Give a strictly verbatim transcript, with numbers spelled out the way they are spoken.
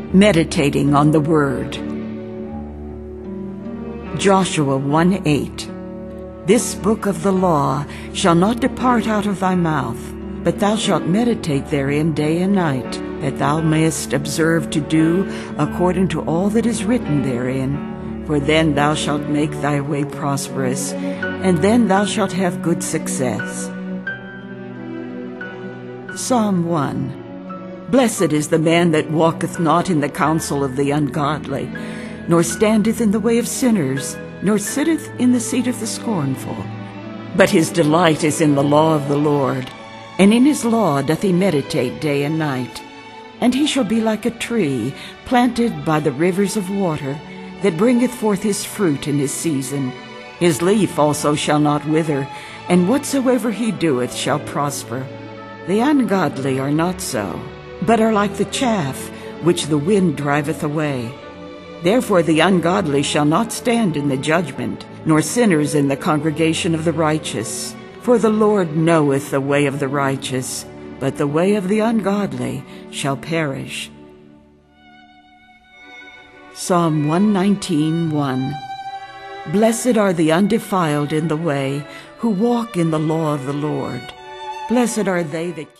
meditating on the Word. Joshua one eight. This book of the law shall not depart out of thy mouth, but thou shalt meditate therein day and night, that thou mayest observe to do according to all that is written therein. For then thou shalt make thy way prosperous, and then thou shalt have good success. Psalm one. Blessed is the man that walketh not in the counsel of the ungodly, nor standeth in the way of sinners, nor sitteth in the seat of the scornful. But his delight is in the law of the Lord, and in his law doth he meditate day and night. And he shall be like a tree planted by the rivers of water, that bringeth forth his fruit in his season. His leaf also shall not wither, and whatsoever he doeth shall prosper. The ungodly are not so, but are like the chaff which the wind driveth away. Therefore the ungodly shall not stand in the judgment, nor sinners in the congregation of the righteous. For the Lord knoweth the way of the righteous, but the way of the ungodly shall perish. Psalm one nineteen one. Blessed are the undefiled in the way, who walk in the law of the Lord. Blessed are they that